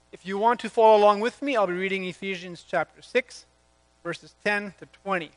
If you want to follow along with me, I'll be reading Ephesians chapter 6, verses 10 to 20.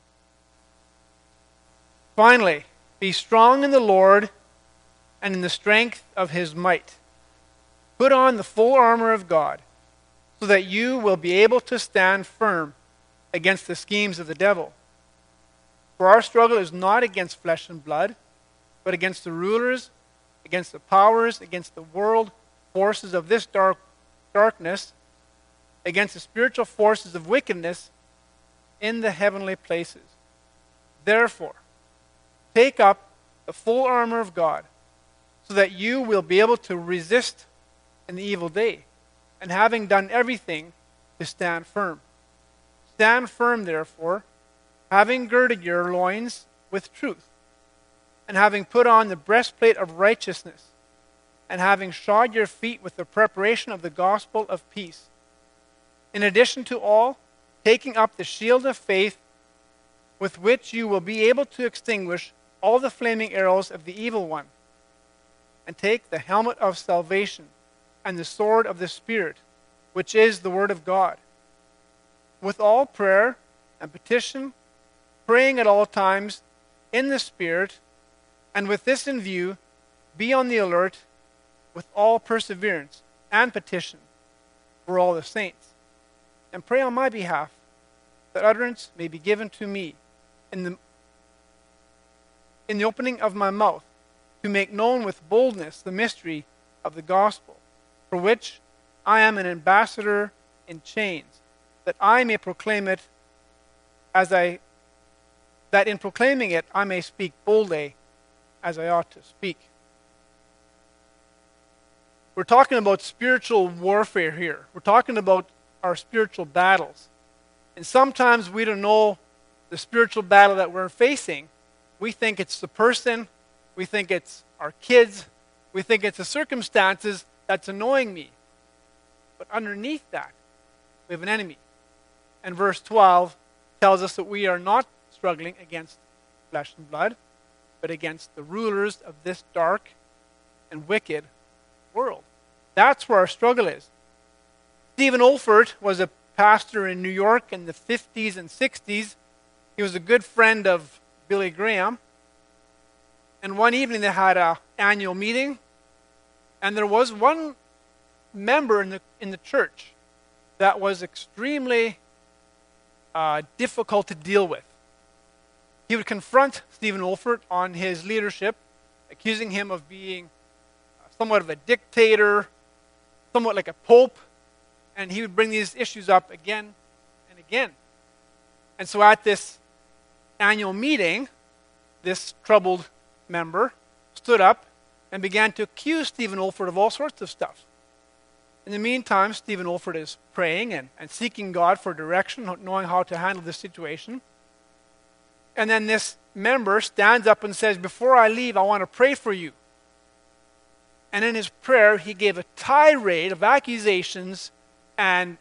Finally, be strong in the Lord and in the strength of his might. Put on the full armor of God, so that you will be able to stand firm against the schemes of the devil. For our struggle is not against flesh and blood, but against the rulers, against the powers, against the world forces of this darkness, against the spiritual forces of wickedness in the heavenly places. Therefore, take up the full armor of God, so that you will be able to resist in the evil day, and having done everything, to stand firm. Stand firm, therefore, having girded your loins with truth, and having put on the breastplate of righteousness, and having shod your feet with the preparation of the gospel of peace. In addition to all, taking up the shield of faith, with which you will be able to extinguish all the flaming arrows of the evil one, and take the helmet of salvation and the sword of the Spirit, which is the word of God. With all prayer and petition, praying at all times in the Spirit, and with this in view, be on the alert with all perseverance and petition for all the saints, and pray on my behalf, that utterance may be given to me in the opening of my mouth, to make known with boldness the mystery of the gospel, for which I am an ambassador in chains, that I may proclaim it that in proclaiming it I may speak boldly as I ought to speak. We're talking about spiritual warfare here. We're talking about our spiritual battles. And sometimes we don't know the spiritual battle that we're facing. We think it's the person, we think it's our kids, we think it's the circumstances that's annoying me. But underneath that, we have an enemy. And verse 12 tells us that we are not struggling against flesh and blood, but against the rulers of this dark and wicked world. That's where our struggle is. Stephen Olford was a pastor in New York in the 50s and 60s. He was a good friend of Billy Graham. And one evening they had an annual meeting, and there was one member in the church that was extremely difficult to deal with. He would confront Stephen Olford on his leadership, accusing him of being somewhat of a dictator, somewhat like a pope, and he would bring these issues up again and again. And so at this annual meeting, this troubled member stood up and began to accuse Stephen Olford of all sorts of stuff. In the meantime, Stephen Olford is praying and seeking God for direction, knowing how to handle this situation. And then this member stands up and says, "Before I leave, I want to pray for you." And in his prayer, he gave a tirade of accusations and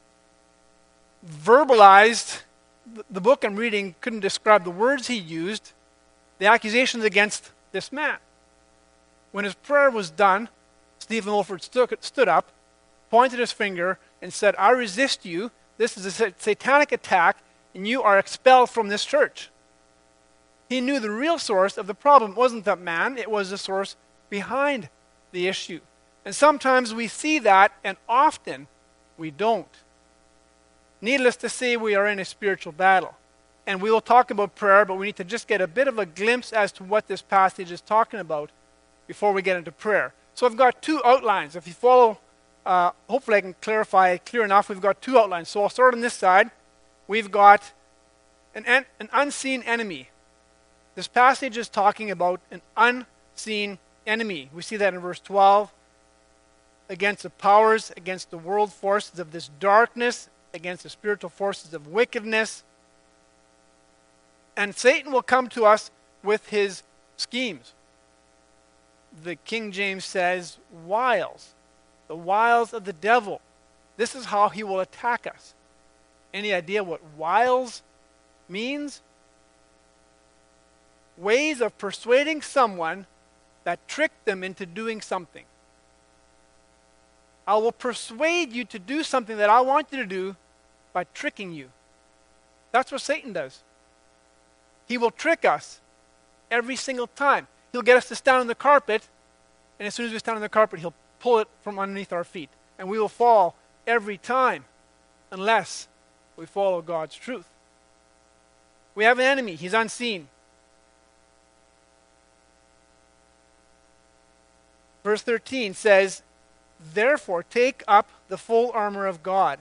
verbalized. The book I'm reading couldn't describe the words he used, the accusations against this man. When his prayer was done, Stephen Olford stood up, pointed his finger, and said, "I resist you. This is a satanic attack, and you are expelled from this church." He knew the real source of the problem wasn't that man, it was the source behind the issue. And sometimes we see that, and often we don't. Needless to say, we are in a spiritual battle. And we will talk about prayer, but we need to just get a bit of a glimpse as to what this passage is talking about before we get into prayer. So I've got two outlines. If you follow, hopefully I can clarify it clear enough. We've got two outlines. So I'll start on this side. We've got an unseen enemy. This passage is talking about an unseen enemy. We see that in verse 12. Against the powers, against the world forces of this darkness, against the spiritual forces of wickedness. And Satan will come to us with his schemes. The King James says wiles. The wiles of the devil. This is how he will attack us. Any idea what wiles means? Ways of persuading someone that tricked them into doing something. I will persuade you to do something that I want you to do by tricking you. That's what Satan does. He will trick us every single time. He'll get us to stand on the carpet, and as soon as we stand on the carpet, he'll pull it from underneath our feet. And we will fall every time unless we follow God's truth. We have an enemy. He's unseen. Verse 13 says, therefore, take up the full armor of God,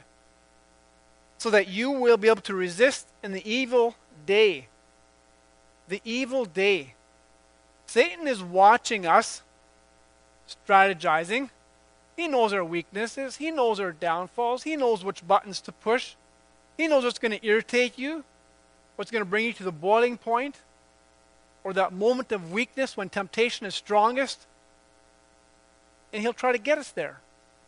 so that you will be able to resist in the evil day. The evil day. Satan is watching us, strategizing. He knows our weaknesses. He knows our downfalls. He knows which buttons to push. He knows what's going to irritate you, what's going to bring you to the boiling point, or that moment of weakness when temptation is strongest. And he'll try to get us there.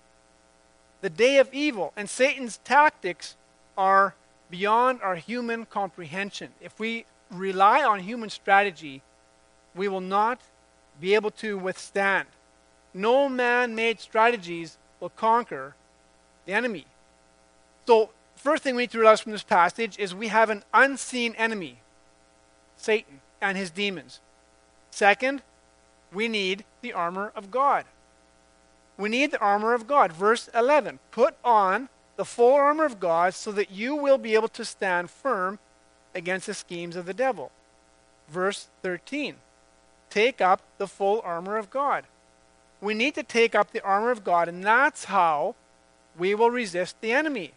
The day of evil. And Satan's tactics are beyond our human comprehension. If we rely on human strategy, we will not be able to withstand. No man-made strategies will conquer the enemy. So, first thing we need to realize from this passage is we have an unseen enemy, Satan and his demons. Second, we need the armor of God. We need the armor of God. Verse 11, put on the full armor of God so that you will be able to stand firm against the schemes of the devil. Verse 13, take up the full armor of God. We need to take up the armor of God, and that's how we will resist the enemy.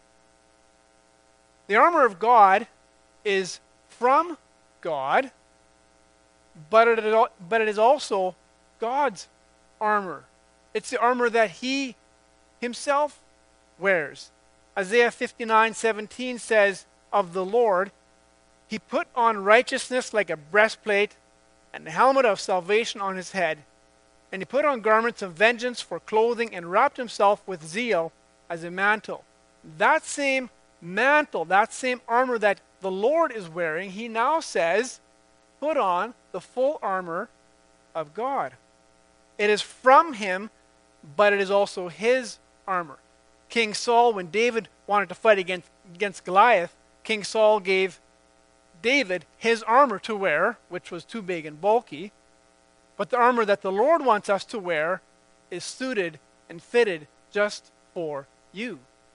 The armor of God is from God, but it is also God's armor. It's the armor that he himself wears. Isaiah 59:17 says of the Lord, he put on righteousness like a breastplate and the helmet of salvation on his head. And he put on garments of vengeance for clothing and wrapped himself with zeal as a mantle. That same mantle, that same armor that the Lord is wearing, he now says, put on the full armor of God. It is from him, but it is also his armor. King Saul, when David wanted to fight against Goliath, King Saul gave David his armor to wear, which was too big and bulky. But the armor that the Lord wants us to wear is suited and fitted just for you.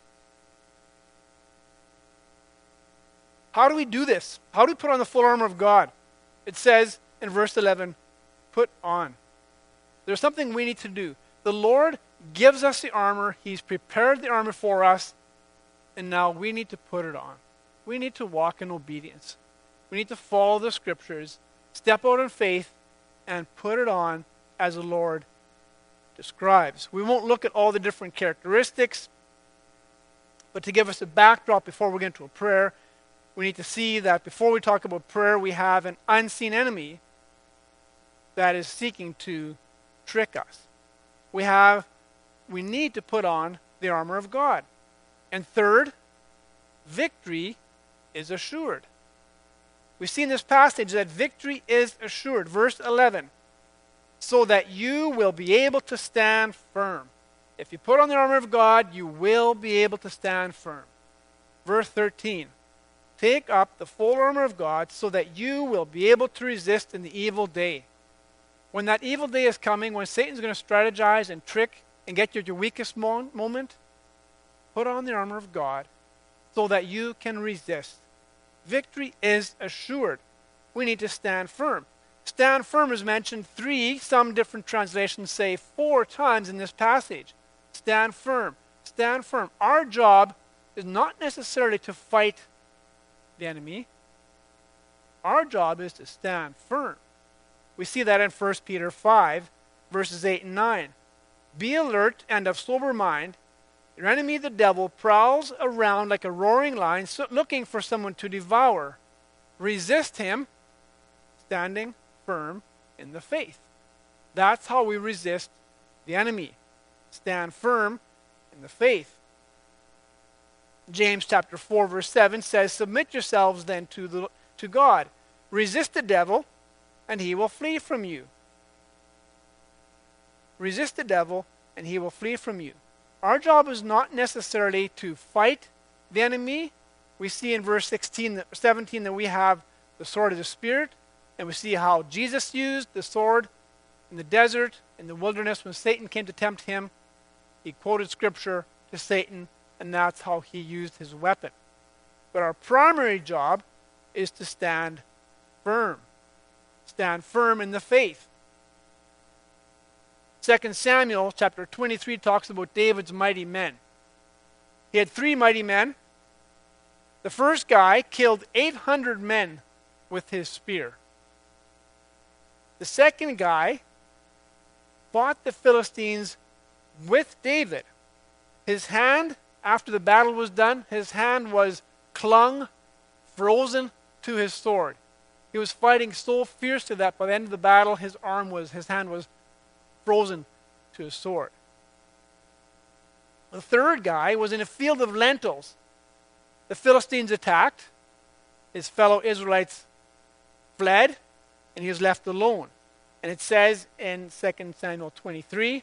How do we do this? How do we put on the full armor of God? It says in verse 11, put on. There's something we need to do. The Lord gives us the armor. He's prepared the armor for us. And now we need to put it on. We need to walk in obedience. We need to follow the scriptures, step out in faith, and put it on as the Lord describes. We won't look at all the different characteristics, but to give us a backdrop before we get into a prayer, we need to see that before we talk about prayer, we have an unseen enemy that is seeking to trick us. We need to put on the armor of God. And third, victory is assured. We see in this passage that victory is assured. Verse 11, so that you will be able to stand firm. If you put on the armor of God, you will be able to stand firm. Verse 13, take up the full armor of God so that you will be able to resist in the evil day. When that evil day is coming, when Satan's going to strategize and trick and get you at your weakest moment, put on the armor of God so that you can resist. Victory is assured. We need to stand firm. Stand firm is mentioned 3, some different translations say 4 times in this passage. Stand firm. Stand firm. Our job is not necessarily to fight the enemy. Our job is to stand firm. We see that in 1 Peter 5, verses 8 and 9. Be alert and of sober mind. Your enemy, the devil, prowls around like a roaring lion, looking for someone to devour. Resist him, standing firm in the faith. That's how we resist the enemy. Stand firm in the faith. James chapter 4, verse 7 says, submit yourselves then to God. Resist the devil, and he will flee from you. Resist the devil, and he will flee from you. Our job is not necessarily to fight the enemy. We see in verse 17 that we have the sword of the Spirit, and we see how Jesus used the sword in the desert, in the wilderness, when Satan came to tempt him. He quoted Scripture to Satan, and that's how he used his weapon. But our primary job is to stand firm. Stand firm in the faith. 2 Samuel chapter 23 talks about David's mighty men. He had 3 mighty men. The first guy killed 800 men with his spear. The second guy fought the Philistines with David. His hand, after the battle was done, his hand was clung, frozen to his sword. He was fighting so fiercely that by the end of the battle, his hand was frozen to his sword. The third guy was in a field of lentils. The Philistines attacked. His fellow Israelites fled, and he was left alone. And it says in 2 Samuel 23,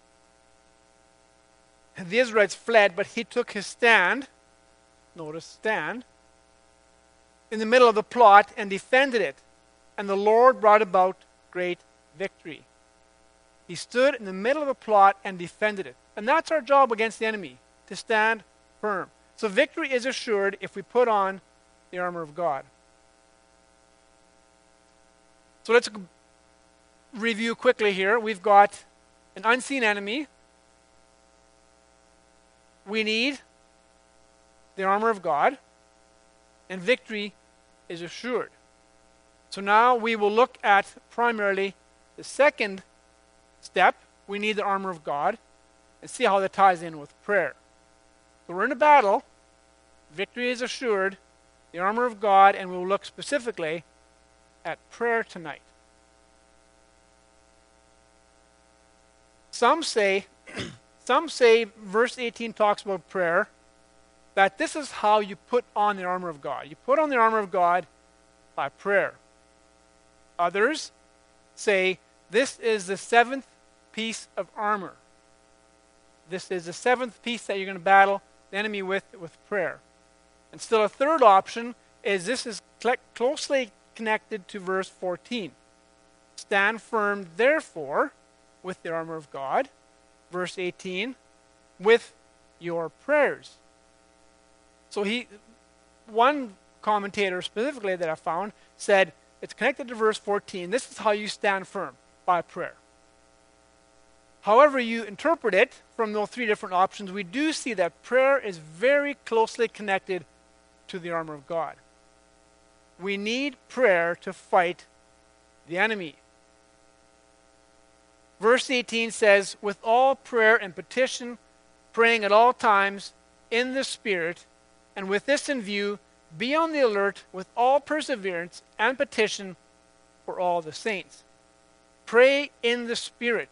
the Israelites fled, but he took his stand, notice stand, in the middle of the plot and defended it. And the Lord brought about great victory. He stood in the middle of the plot and defended it. And that's our job against the enemy, to stand firm. So victory is assured if we put on the armor of God. So let's review quickly here. We've got an unseen enemy. We need the armor of God. And victory is assured. So now we will look at primarily the second step. We need the armor of God, and see how that ties in with prayer. So we're in a battle. Victory is assured. The armor of God, and we'll look specifically at prayer tonight. Some say verse 18 talks about prayer, that this is how you put on the armor of God. You put on the armor of God by prayer. Others say this is the 7th piece of armor. This is the 7th piece that you're going to battle the enemy with prayer. And still a third option is this is closely connected to verse 14. Stand firm, therefore, with the armor of God. Verse 18, with your prayers. So one commentator specifically that I found said it's connected to verse 14. This is how you stand firm, by prayer. However you interpret it from those 3 different options, we do see that prayer is very closely connected to the armor of God. We need prayer to fight the enemy. Verse 18 says, with all prayer and petition, praying at all times in the Spirit, and with this in view, be on the alert with all perseverance and petition for all the saints. Pray in the Spirit.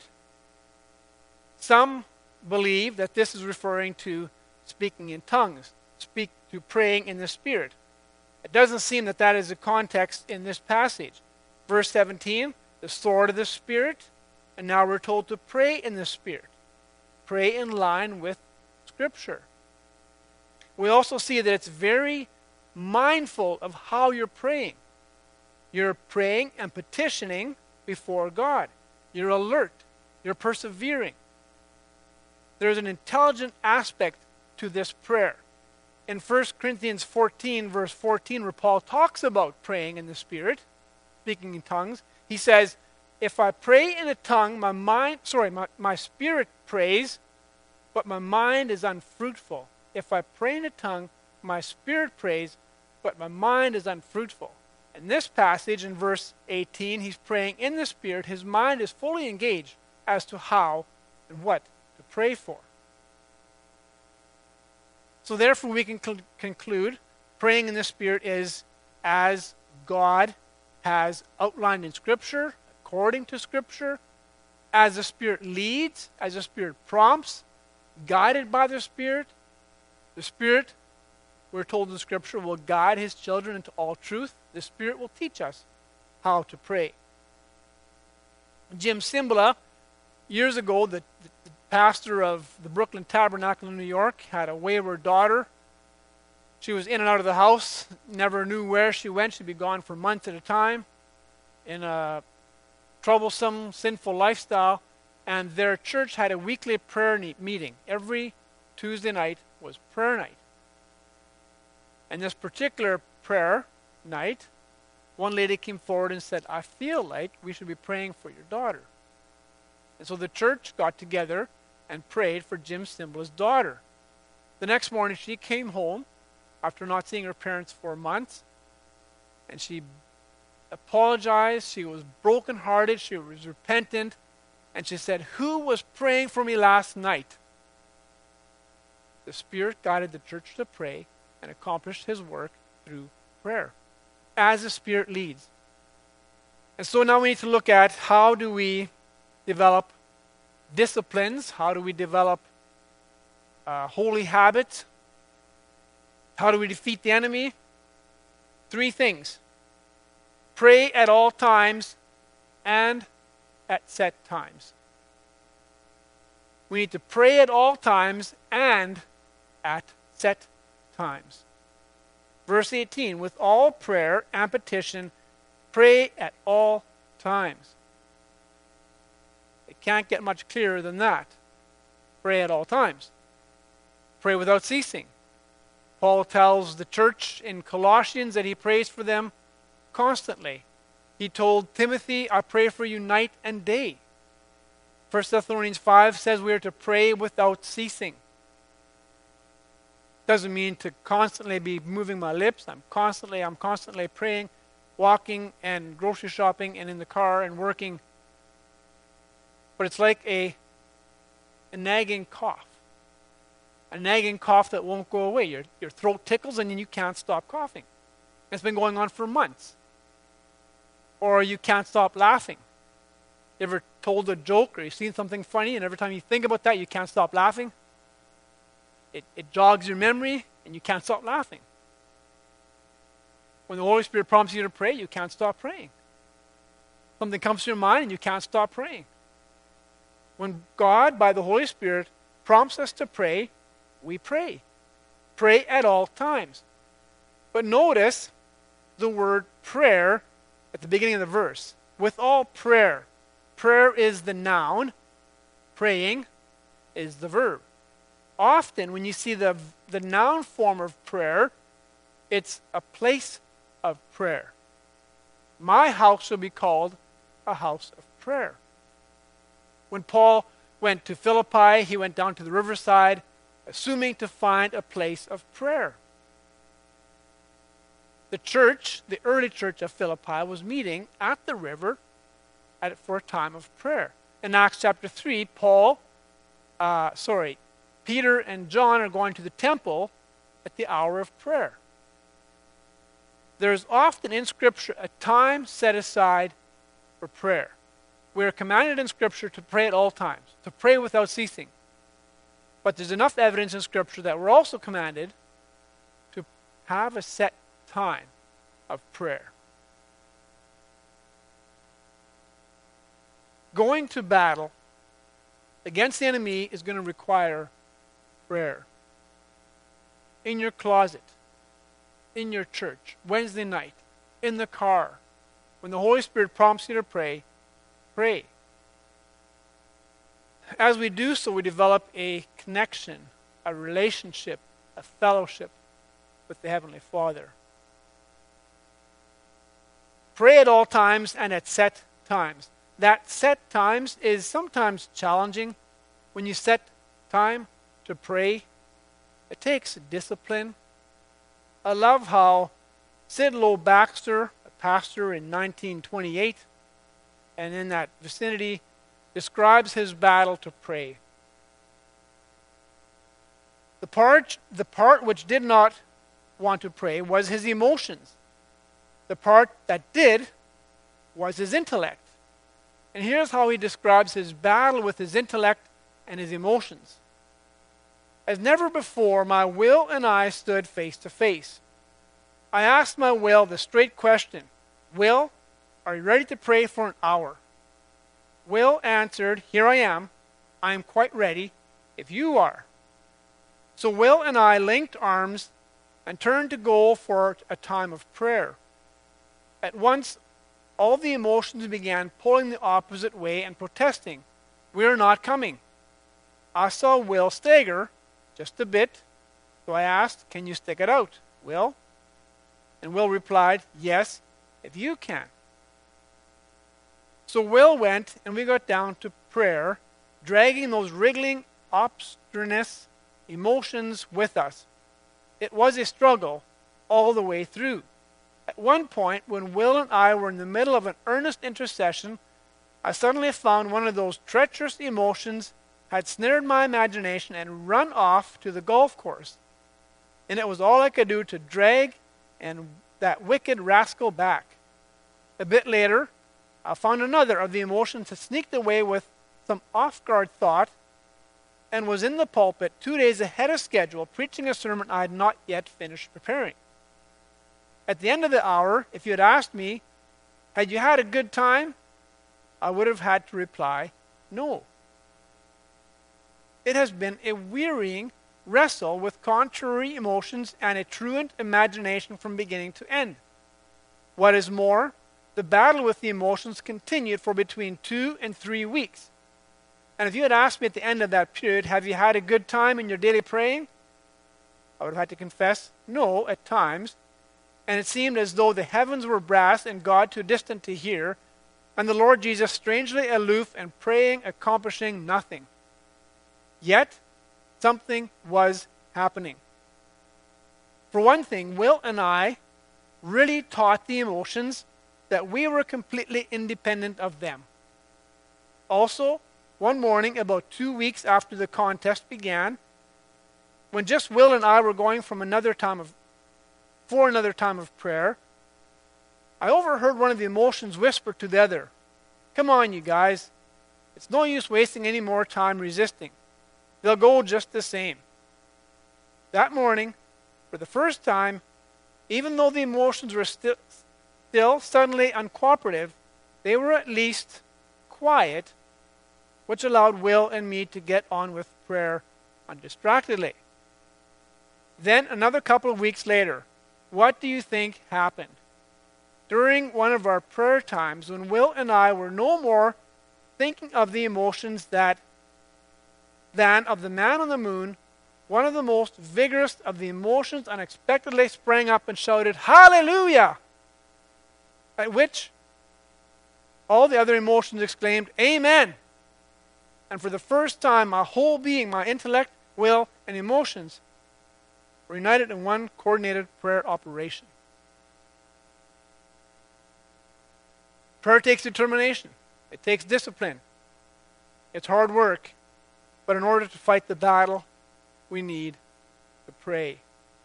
Some believe that this is referring to speaking in tongues, to praying in the Spirit. It doesn't seem that that is the context in this passage. Verse 17, the sword of the Spirit, and now we're told to pray in the Spirit. Pray in line with Scripture. We also see that it's very mindful of how you're praying. You're praying and petitioning before God. You're alert. You're persevering. There's an intelligent aspect to this prayer. In 1 Corinthians 14, verse 14, where Paul talks about praying in the Spirit, speaking in tongues, he says, if I pray in a tongue, my spirit prays, but my mind is unfruitful. If I pray in a tongue, my spirit prays, but my mind is unfruitful. In this passage, in verse 18, he's praying in the Spirit. His mind is fully engaged as to how and what to pray for. So therefore, we can conclude praying in the Spirit is as God has outlined in Scripture, according to Scripture, as the Spirit leads, as the Spirit prompts, guided by the Spirit. The Spirit, we're told in Scripture, will guide His children into all truth. The Spirit will teach us how to pray. Jim Cymbala, years ago, the pastor of the Brooklyn Tabernacle in New York, had a wayward daughter. She was in and out of the house, never knew where she went. She'd be gone for months at a time in a troublesome, sinful lifestyle. And their church had a weekly prayer meeting. Every Tuesday night was prayer night. And this particular prayer night, one lady came forward and said, I feel like we should be praying for your daughter. And so the church got together and prayed for Jim Cymbala's daughter. The next morning she came home after not seeing her parents for months, and she apologized. She was brokenhearted. She was repentant. And she said, who was praying for me last night? The Spirit guided the church to pray and accomplished His work through prayer, as the Spirit leads. And so now we need to look at how do we develop disciplines, how do we develop holy habits, how do we defeat the enemy? 3 things. Pray at all times and at set times. We need to pray at all times and at set times. Verse 18, with all prayer and petition, pray at all times. It can't get much clearer than that. Pray at all times. Pray without ceasing. Paul tells the church in Colossians that he prays for them constantly. He told Timothy, I pray for you night and day. 1 Thessalonians 5 says we are to pray without ceasing. Doesn't mean to constantly be moving my lips. I'm constantly praying, walking and grocery shopping and in the car and working. But it's like a nagging cough. A nagging cough that won't go away. Your throat tickles and you can't stop coughing. It's been going on for months. Or you can't stop laughing. You ever told a joke or you've seen something funny and every time you think about that you can't stop laughing? It jogs your memory and you can't stop laughing. When the Holy Spirit prompts you to pray, you can't stop praying. Something comes to your mind and you can't stop praying. When God, by the Holy Spirit, prompts us to pray, we pray. Pray at all times. But notice the word prayer at the beginning of the verse. With all prayer. Prayer is the noun. Praying is the verb. Often when you see the noun form of prayer, it's a place of prayer. My house shall be called a house of prayer. When Paul went to Philippi, he went down to the riverside, assuming to find a place of prayer. The church, the early church of Philippi, was meeting at the river for a time of prayer. In Acts chapter 3, Peter and John are going to the temple at the hour of prayer. There's often in Scripture a time set aside for prayer. We are commanded in Scripture to pray at all times, to pray without ceasing. But there's enough evidence in Scripture that we're also commanded to have a set time of prayer. Going to battle against the enemy is going to require prayer. In your closet, in your church, Wednesday night, in the car, when the Holy Spirit prompts you to pray, pray. As we do so, we develop a connection, a relationship, a fellowship with the Heavenly Father. Pray at all times and at set times. That set times is sometimes challenging. When you set time to pray, it takes discipline. I love how Sid Lowe Baxter, a pastor in 1928, and in that vicinity, describes his battle to pray. The part which did not want to pray was his emotions. The part that did was his intellect. And here's how he describes his battle with his intellect and his emotions. As never before, my will and I stood face to face. I asked my will the straight question, Will, are you ready to pray for an hour? Will answered, Here I am. I am quite ready if you are." So Will and I linked arms and turned to go for a time of prayer. At once, all the emotions began pulling the opposite way and protesting, "We're not coming." I saw Will stagger just a bit, so I asked, "Can you stick it out, Will?" And Will replied, "Yes, if you can." So Will went, and we got down to prayer, dragging those wriggling, obstreperous emotions with us. It was a struggle all the way through. At one point, when Will and I were in the middle of an earnest intercession, I suddenly found one of those treacherous emotions had snared my imagination and run off to the golf course. And it was all I could do to drag that wicked rascal back. A bit later, I found another of the emotions had sneaked away with some off-guard thought and was in the pulpit 2 days ahead of schedule preaching a sermon I had not yet finished preparing. At the end of the hour, if you had asked me, "Had you had a good time?" I would have had to reply, "No." It has been a wearying wrestle with contrary emotions and a truant imagination from beginning to end. What is more, the battle with the emotions continued for between 2 and 3 weeks. And if you had asked me at the end of that period, "Have you had a good time in your daily praying?" I would have had to confess, no, at times. And it seemed as though the heavens were brass and God too distant to hear, and the Lord Jesus strangely aloof and praying, accomplishing nothing. Yet, something was happening. For one thing, Will and I really taught the emotions that we were completely independent of them. Also, one morning, about 2 weeks after the contest began, when just Will and I were going for another time of prayer, I overheard one of the emotions whisper to the other, "Come on, you guys. It's no use wasting any more time resisting. They'll go just the same." That morning, for the first time, even though the emotions were still suddenly uncooperative, they were at least quiet, which allowed Will and me to get on with prayer undistractedly. Then, another couple of weeks later, what do you think happened? During one of our prayer times, when Will and I were no more thinking of the emotions than of the man on the moon, one of the most vigorous of the emotions unexpectedly sprang up and shouted, "Hallelujah!" At which all the other emotions exclaimed, "Amen!" And for the first time, my whole being, my intellect, will, and emotions were united in one coordinated prayer operation. Prayer takes determination. It takes discipline. It's hard work. But in order to fight the battle, we need to pray.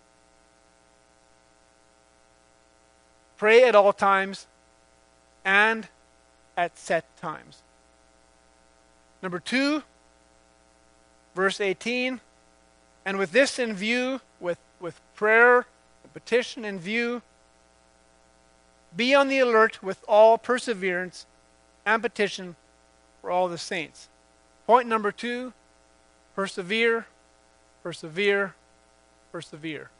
Pray at all times and at set times. Number 2, verse 18. And with this in view, with prayer and petition in view, be on the alert with all perseverance and petition for all the saints. Point number 2, persevere, persevere, persevere.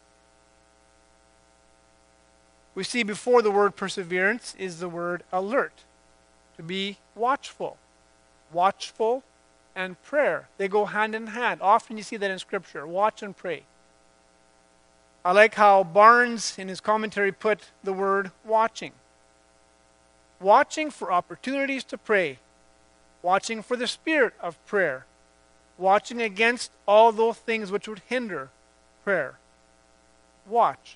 We see before the word perseverance is the word alert, to be watchful. Watchful and prayer, they go hand in hand. Often you see that in Scripture, watch and pray. I like how Barnes in his commentary put the word watching. Watching for opportunities to pray. Watching for the spirit of prayer. Watching against all those things which would hinder prayer. Watch.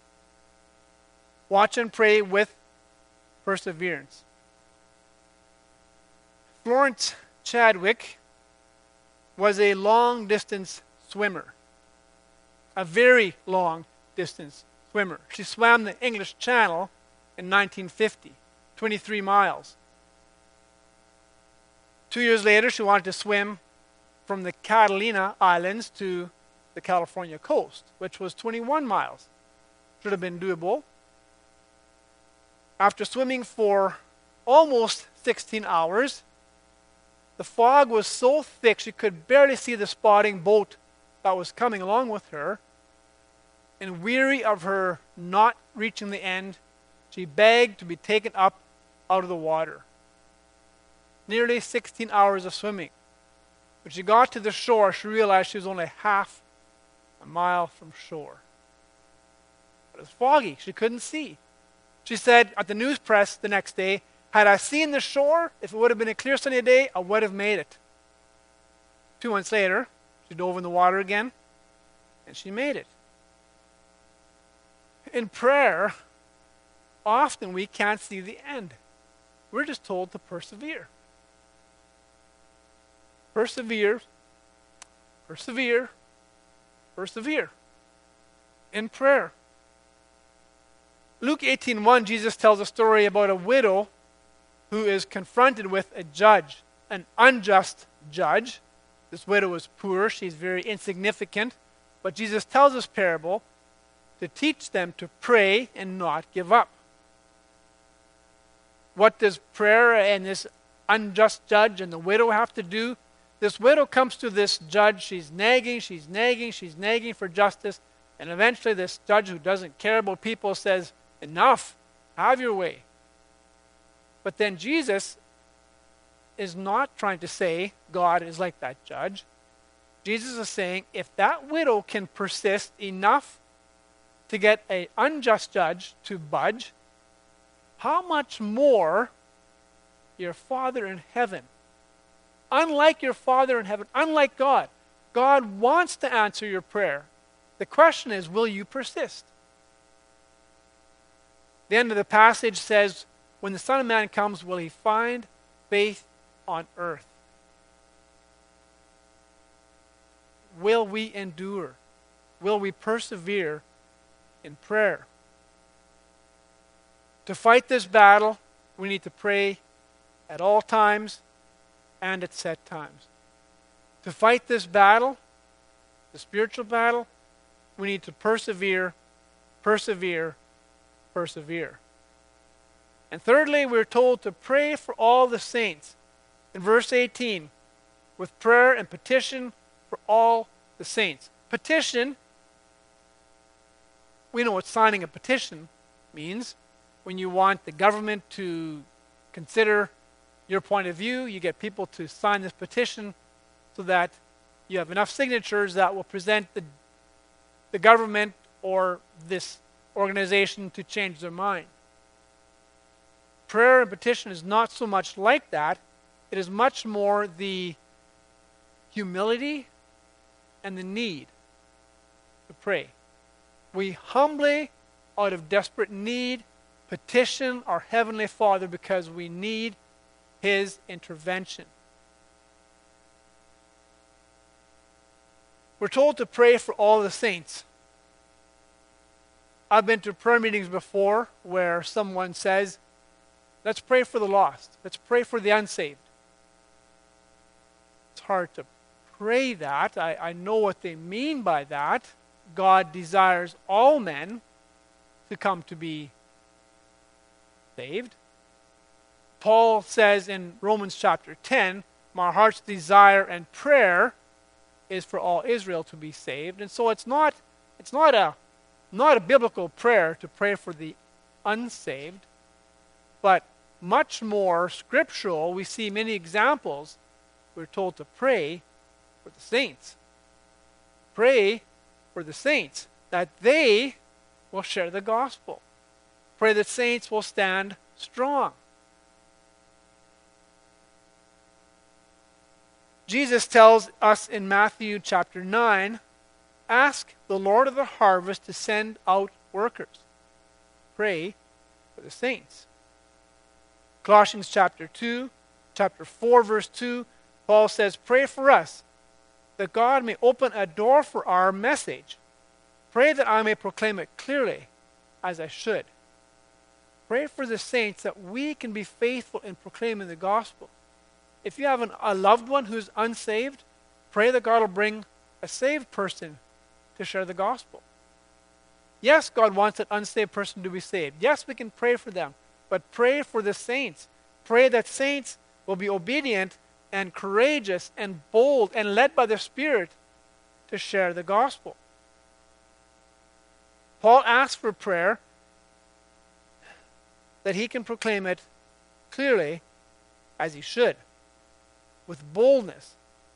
Watch and pray with perseverance. Florence Chadwick was a long-distance swimmer. A very long-distance swimmer. She swam the English Channel in 1950, 23 miles. 2 years later, she wanted to swim from the Catalina Islands to the California coast, which was 21 miles. Should have been doable. After swimming for almost 16 hours, the The fog was so thick she could barely see the spotting boat that was coming along with her. And weary of her not reaching the end, she begged to be taken up out of the water. Nearly 16 hours of swimming. When she got to the shore, she realized she was only half a mile from shore. But it was foggy. She couldn't see. She said at the news press the next day, "Had I seen the shore, if it would have been a clear sunny day, I would have made it." 2 months later, she dove in the water again, and she made it. In prayer, often we can't see the end. We're just told to persevere. Persevere, persevere, persevere in prayer. Luke 18:1, Jesus tells a story about a widow who is confronted with a judge, an unjust judge. This widow is poor, she's very insignificant, but Jesus tells this parable to teach them to pray and not give up. What does prayer and this unjust judge and the widow have to do? This widow comes to this judge. She's nagging for justice. And eventually this judge who doesn't care about people says, "Enough, have your way." But then Jesus is not trying to say God is like that judge. Jesus is saying if that widow can persist enough to get an unjust judge to budge, how much more your Father in heaven? Unlike your Father in heaven, unlike God, God wants to answer your prayer. The question is, will you persist? The end of the passage says, when the Son of Man comes, will he find faith on earth? Will we endure? Will we persevere in prayer? To fight this battle, we need to pray at all times and at set times. To fight this battle, the spiritual battle, we need to persevere, persevere, persevere. And thirdly, we're told to pray for all the saints. In verse 18, with prayer and petition for all the saints. Petition, we know what signing a petition means. When you want the government to consider your point of view, you get people to sign this petition so that you have enough signatures that will present the government or this organization to change their mind. Prayer and petition is not so much like that. It is much more the humility and the need to pray. We humbly, out of desperate need, petition our Heavenly Father because we need His intervention. We're told to pray for all the saints. I've been to prayer meetings before where someone says, "Let's pray for the lost. Let's pray for the unsaved." It's hard to pray that. I know what they mean by that. God desires all men to come to be saved. Paul says in Romans chapter 10, "My heart's desire and prayer is for all Israel to be saved." And so it's not a biblical prayer to pray for the unsaved, but much more scriptural. We see many examples. We're told to pray for the saints. Pray for the saints that they will share the gospel. Pray that saints will stand strong. Jesus tells us in Matthew chapter 9, "Ask the Lord of the harvest to send out workers." Pray for the saints. Colossians chapter 2, chapter 4, verse 2, Paul says, "Pray for us, that God may open a door for our message. Pray that I may proclaim it clearly, as I should." Pray for the saints that we can be faithful in proclaiming the gospel. If you have a loved one who's unsaved, pray that God will bring a saved person to share the gospel. Yes, God wants an unsaved person to be saved. Yes, we can pray for them, but pray for the saints. Pray that saints will be obedient and courageous and bold and led by the Spirit to share the gospel. Paul asks for prayer that he can proclaim it clearly as he should, with boldness.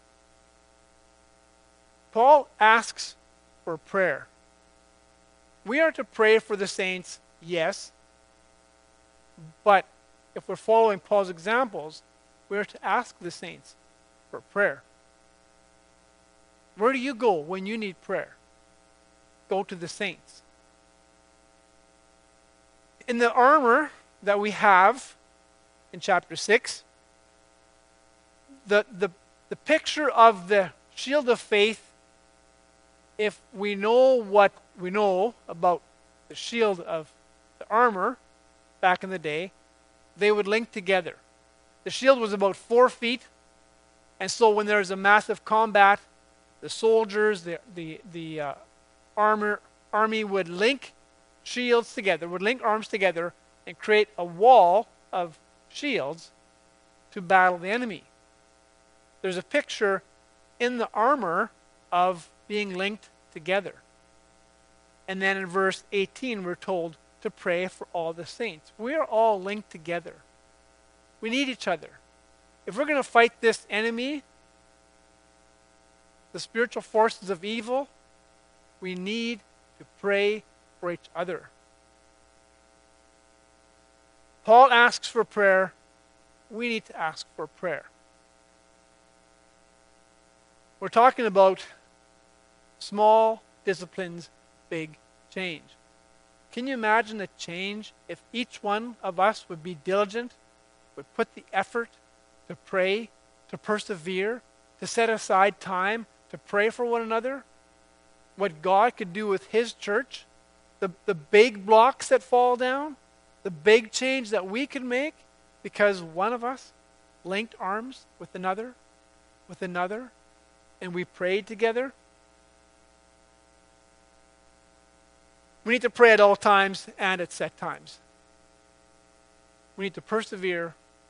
Paul asks for prayer. We are to pray for the saints, yes, but if we're following Paul's examples, we are to ask the saints for prayer. Where do you go when you need prayer? Go to the saints. In the armor that we have in chapter 6, the picture of the shield of faith, if we know what we know about the shield of the armor back in the day, they would link together. The shield was about 4 feet, and so when there's a massive combat, the soldiers, the army would link shields together, would link arms together, and create a wall of shields to battle the enemy. There's a picture in the armor of being linked together. And then in verse 18, we're told to pray for all the saints. We are all linked together. We need each other. If we're going to fight this enemy, the spiritual forces of evil, we need to pray for each other. Paul asks for prayer. We need to ask for prayer. We're talking about small disciplines, big change. Can you imagine the change if each one of us would be diligent, would put the effort to pray, to persevere, to set aside time to pray for one another? What God could do with His church, the big blocks that fall down, the big change that we could make because one of us linked arms with another, and we prayed together. We need to pray at all times and at set times. We need to persevere.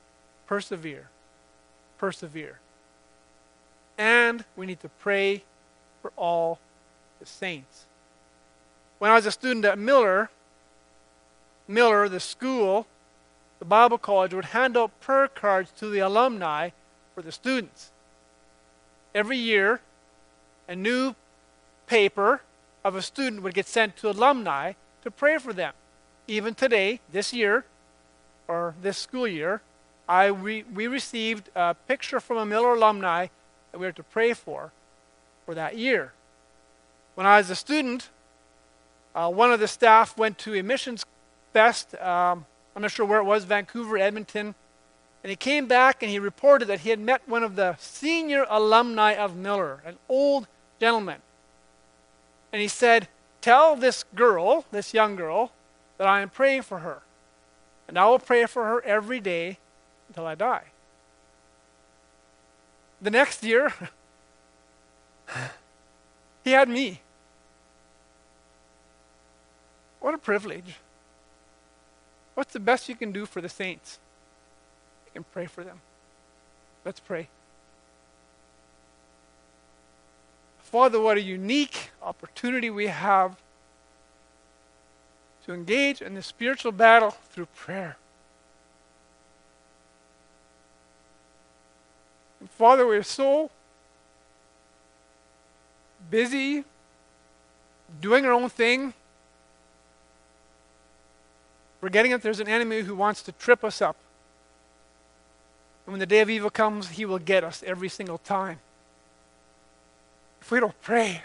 And we need to pray for all the saints. When I was a student at Miller, the school, the Bible college, would hand out prayer cards to the alumni for the students. Every year, a new paper of a student would get sent to alumni to pray for them. Even today, this year, or this school year, we received a picture from a Miller alumni that we were to pray for that year. When I was a student, one of the staff went to a missions fest. I'm not sure where it was, Vancouver, Edmonton. And he came back and he reported that he had met one of the senior alumni of Miller, an old gentleman. And he said, "Tell this girl, this young girl, that I am praying for her. And I will pray for her every day until I die." The next year, he had me. What a privilege. What's the best you can do for the saints? You can pray for them. Let's pray. Father, what a unique opportunity we have to engage in the spiritual battle through prayer. And Father, we're so busy doing our own thing, forgetting that there's an enemy who wants to trip us up. And when the day of evil comes, he will get us every single time. If we don't pray.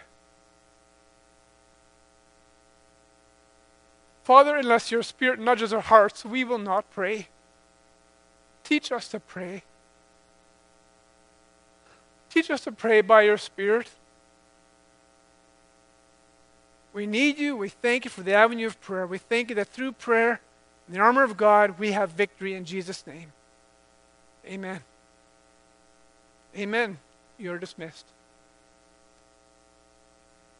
Father, unless your Spirit nudges our hearts, we will not pray. Teach us to pray. Teach us to pray by your Spirit. We need you. We thank you for the avenue of prayer. We thank you that through prayer, in the armor of God, we have victory in Jesus' name. Amen. Amen. You are dismissed.